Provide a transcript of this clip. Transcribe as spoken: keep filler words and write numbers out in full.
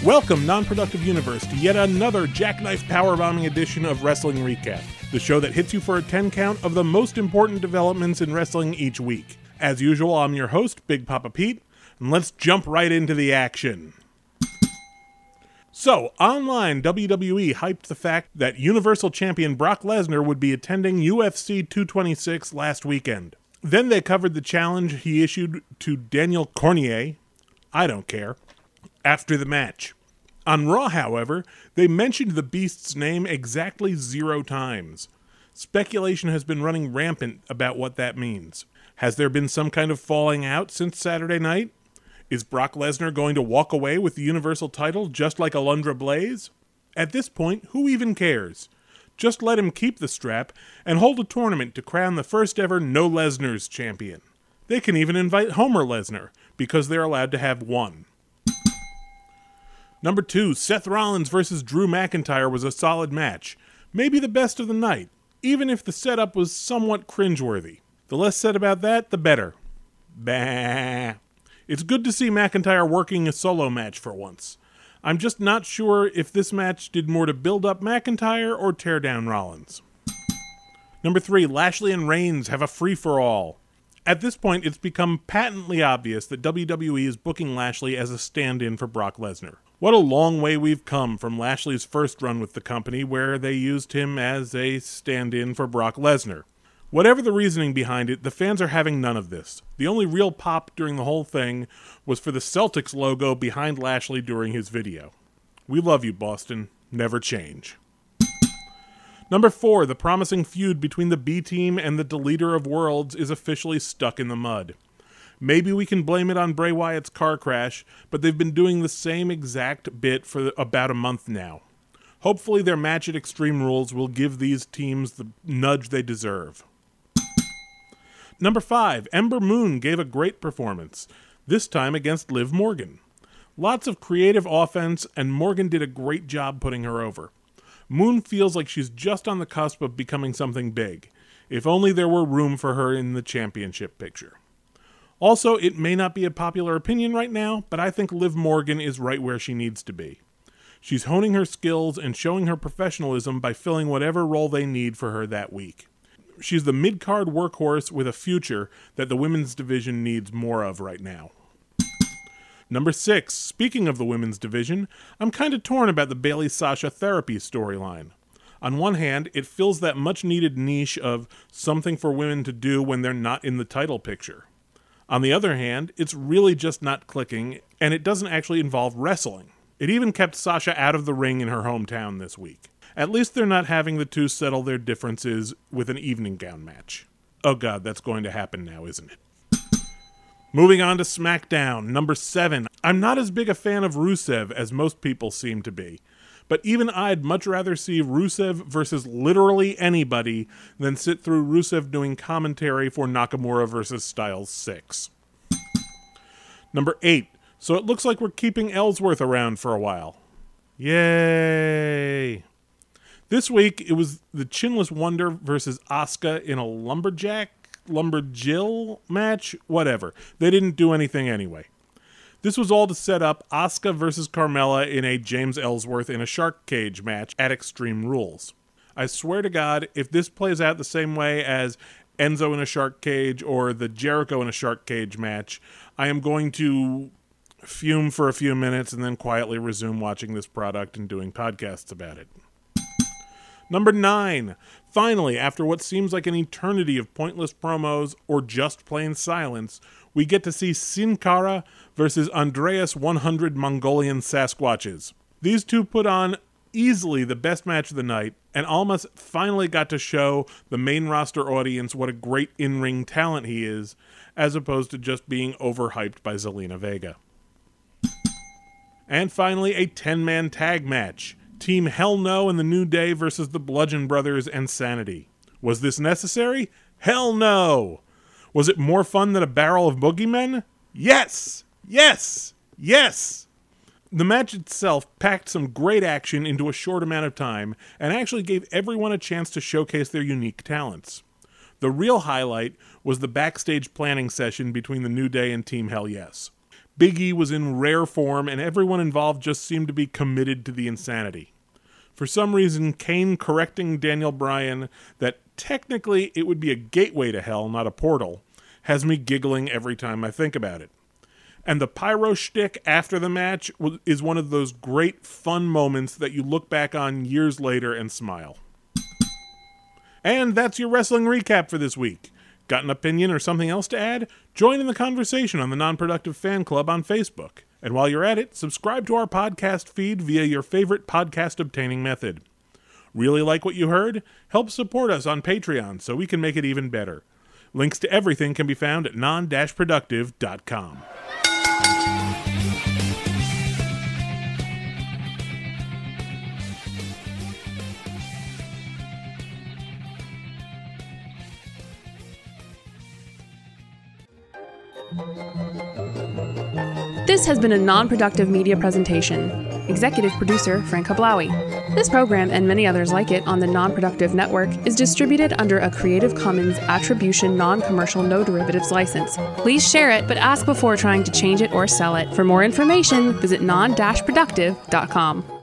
Welcome, Non-Productive Universe, to yet another jackknife powerbombing edition of Wrestling Recap, the show that hits you for a ten count of the most important developments in wrestling each week. As usual, I'm your host, Big Papa Pete, and let's jump right into the action. So, online, W W E hyped the fact that Universal Champion Brock Lesnar would be attending U F C two twenty-six last weekend. Then they covered the challenge he issued to Daniel Cormier, I don't care, after the match. On Raw, however, they mentioned the Beast's name exactly zero times. Speculation has been running rampant about what that means. Has there been some kind of falling out since Saturday night? Is Brock Lesnar going to walk away with the Universal title just like Alundra Blaze? At this point, who even cares? Just let him keep the strap and hold a tournament to crown the first ever No Lesnar's champion. They can even invite Homer Lesnar, because they're allowed to have one. Number two, Seth Rollins versus Drew McIntyre was a solid match. Maybe the best of the night, even if the setup was somewhat cringeworthy. The less said about that, the better. Bah. It's good to see McIntyre working a solo match for once. I'm just not sure if this match did more to build up McIntyre or tear down Rollins. Number three, Lashley and Reigns have a free-for-all. At this point, it's become patently obvious that W W E is booking Lashley as a stand-in for Brock Lesnar. What a long way we've come from Lashley's first run with the company, where they used him as a stand-in for Brock Lesnar. Whatever the reasoning behind it, the fans are having none of this. The only real pop during the whole thing was for the Celtics logo behind Lashley during his video. We love you, Boston. Never change. Number four, the promising feud between the B-Team and the Deleter of Worlds is officially stuck in the mud. Maybe we can blame it on Bray Wyatt's car crash, but they've been doing the same exact bit for about a month now. Hopefully their match at Extreme Rules will give these teams the nudge they deserve. Number five, Ember Moon gave a great performance, this time against Liv Morgan. Lots of creative offense, and Morgan did a great job putting her over. Moon feels like she's just on the cusp of becoming something big. If only there were room for her in the championship picture. Also, it may not be a popular opinion right now, but I think Liv Morgan is right where she needs to be. She's honing her skills and showing her professionalism by filling whatever role they need for her that week. She's the mid-card workhorse with a future that the women's division needs more of right now. Number six, speaking of the women's division, I'm kind of torn about the Bayley Sasha therapy storyline. On one hand, it fills that much-needed niche of something for women to do when they're not in the title picture. On the other hand, it's really just not clicking, and it doesn't actually involve wrestling. It even kept Sasha out of the ring in her hometown this week. At least they're not having the two settle their differences with an evening gown match. Oh god, that's going to happen now, isn't it? Moving on to SmackDown, number seven. I'm not as big a fan of Rusev as most people seem to be, but even I'd much rather see Rusev versus literally anybody than sit through Rusev doing commentary for Nakamura versus Styles six. Number eight. So it looks like we're keeping Ellsworth around for a while. Yay! This week, it was the Chinless Wonder versus Asuka in a lumberjack, lumberjill match, whatever. They didn't do anything anyway. This was all to set up Asuka versus Carmella in a James Ellsworth in a shark cage match at Extreme Rules. I swear to God, if this plays out the same way as Enzo in a shark cage or the Jericho in a shark cage match, I am going to fume for a few minutes and then quietly resume watching this product and doing podcasts about it. Number nine. Finally, after what seems like an eternity of pointless promos or just plain silence, we get to see Sin Cara versus Andreas one hundred Mongolian Sasquatches. These two put on easily the best match of the night, and Almas finally got to show the main roster audience what a great in-ring talent he is, as opposed to just being overhyped by Zelina Vega. And finally, a ten-man tag match. Team Hell No and the New Day versus the Bludgeon Brothers and Sanity. Was this necessary? Hell no! Was it more fun than a barrel of boogeymen? Yes! Yes! Yes! The match itself packed some great action into a short amount of time and actually gave everyone a chance to showcase their unique talents. The real highlight was the backstage planning session between the New Day and Team Hell Yes. Big E was in rare form, and everyone involved just seemed to be committed to the insanity. For some reason, Kane correcting Daniel Bryan that technically it would be a gateway to hell, not a portal, has me giggling every time I think about it. And the pyro shtick after the match is one of those great fun moments that you look back on years later and smile. And that's your wrestling recap for this week. Got an opinion or something else to add? Join in the conversation on the Non-Productive Fan Club on Facebook. And while you're at it, subscribe to our podcast feed via your favorite podcast obtaining method. Really like what you heard? Help support us on Patreon so we can make it even better. Links to everything can be found at non dash productive dot com. This has been a non-productive media presentation. Executive producer Frank Hablawi. This program and many others like it on the Non-Productive Network is distributed under a Creative Commons Attribution Non-Commercial No Derivatives license. Please share it, but ask before trying to change it or sell it. For more information, visit non dash productive dot com.